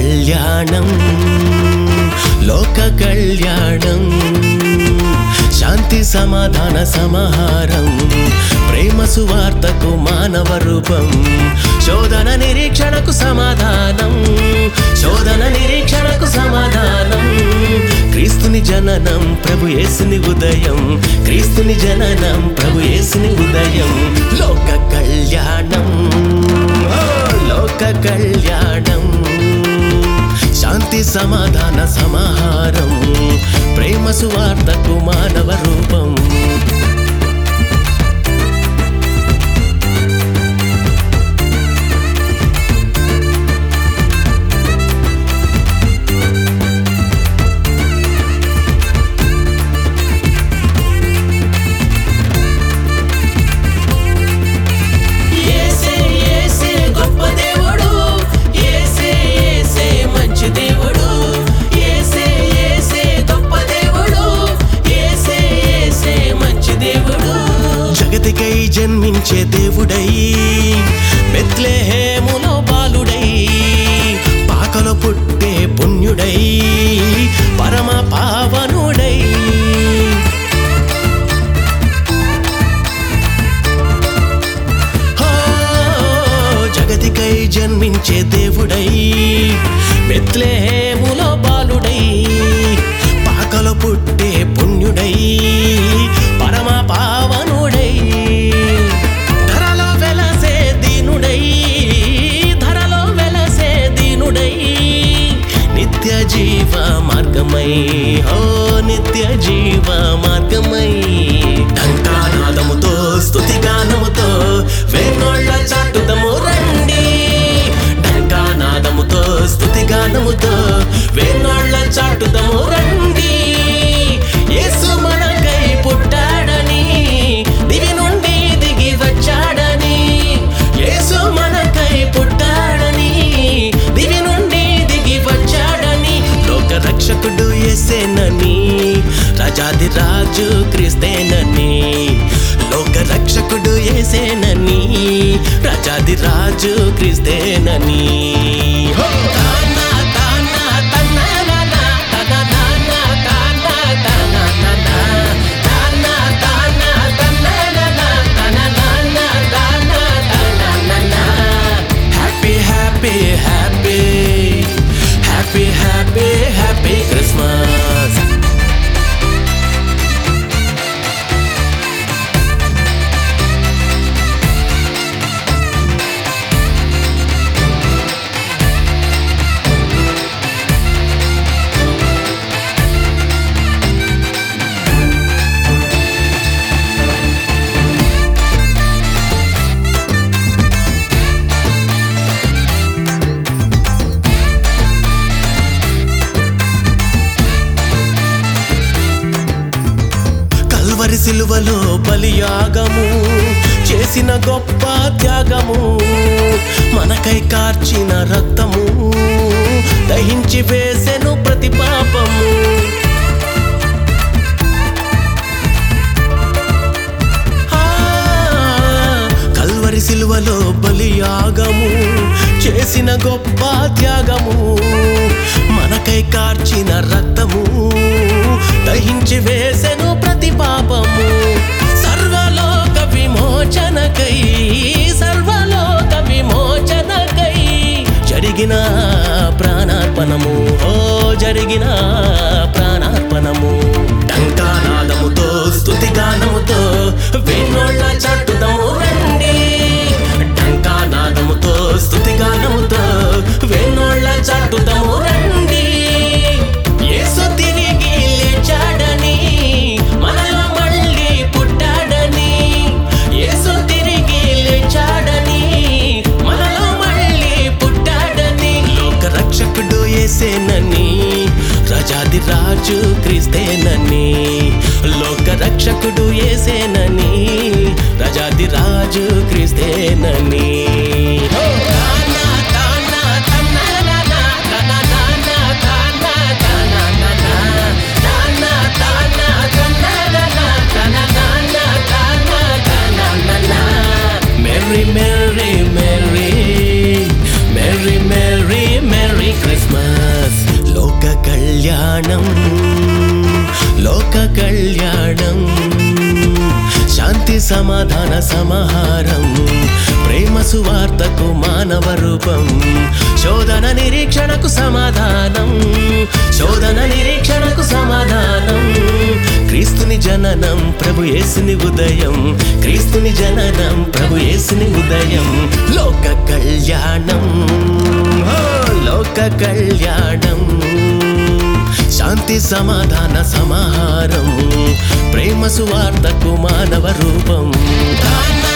కళ్యాణం, లోక కళ్యాణం, శాంతి సమాధాన సమాహారం, ప్రేమ సువార్తకు మానవ రూపం, శోధన నిరీక్షణకు సమాధానం, శోధన నిరీక్షణకు సమాధానం, క్రీస్తుని జననం ప్రభు యేసుని ఉదయం, క్రీస్తుని జననం ప్రభు యేసుని ఉదయం, లోక కళ్యాణం, లోక కళ్యాణం, శాంతి సమాధాన సమాహారం, ప్రేమ సువార్తకు మానవ రూపం. జగతికై జన్మించే దేవుడై, బెత్లెహేములో బాలుడై, పాకలో పుట్టే పుణ్యుడై, పరమ పావనుడై, జగతికై జన్మించే దేవుడై, బెత్లెహేములో బాలుడై, పాకలో పుట్టే పుణ్యుడై, పరమ పావనుడై, ధరలో వెలసే దీనుడై, ధరలో వెలసే దీనుడై, నిత్య జీవ మార్గమై, ఓ నిత్య జీవ మార్గమై, ఢంకానాదముతో స్తుతిగానముతో వేణోళ్ళ చాటుదము రండి, ఢంకానాదముతో స్తుతిగానముతో వేణోళ్ళ చాటుదము రండి, యేసు మనకై పుట్టాడని, దివి నుండి దిగి వచ్చాడని, యేసు మనకై పుట్టాడని, దివి నుండి దిగి వచ్చాడని, లోక రక్షకుడు యేసేనని, రాజాది రాజు క్రీస్తేనని, లోక రక్షకుడు యేసేనని, రాజాది రాజు క్రీస్తేనని. Happy Christmas. కల్వరి సిలువలో బలియాగము చేసిన గొప్ప త్యాగము, మనకై కార్చిన రక్తము దహించి వేసెను ప్రతి పాపము, కల్వరి సిలువలో బలియాగము చేసిన గొప్ప త్యాగము, మనకై కార్చిన రక్తము దహించి వేసెను ప్రతి పాపము, సర్వలోక విమోచనకై, సర్వలోక విమోచనకై జరిగిన ప్రాణార్పణము, ఓ జరిగిన ప్రాణార్పణము, ఢంకానాదముతో స్తుతిగానముతో వేణోళ్ళ చాటుదము రండి, ఢంకానాదముతో స్తుతిగానముతో వేణోళ్ళ చాటుదము రండి, యేసు తిరిగి లేచాడని, మనలో మళ్ళీ పుట్టాడని, యేసు తిరిగి లేచాడని, మనలో మళ్ళీ పుట్టాడని, లోక రక్షకుడు యేసేనని, రాజాది రాజు క్రీస్తేనని, లోక రక్షకుడు యేసేనని, రాజాది రాజు క్రీస్తేనని. Merry, Merry, Merry, Merry, Merry, Merry Christmas. సమాధాన సమాహారం, ప్రేమ సువార్తకు మానవ రూపం, శోధన నిరీక్షణకు సమాధానం, శోధన నిరీక్షణకు సమాధానం. క్రీస్తుని జననం ప్రభు యేసుని ఉదయం, క్రీస్తుని జననం ప్రభు యేసుని ఉదయం. లోక కళ్యాణం, లోక కళ్యాణం, శాంతి సమాధాన సమాహారం, ప్రేమ సువార్తకు మానవ రూపం.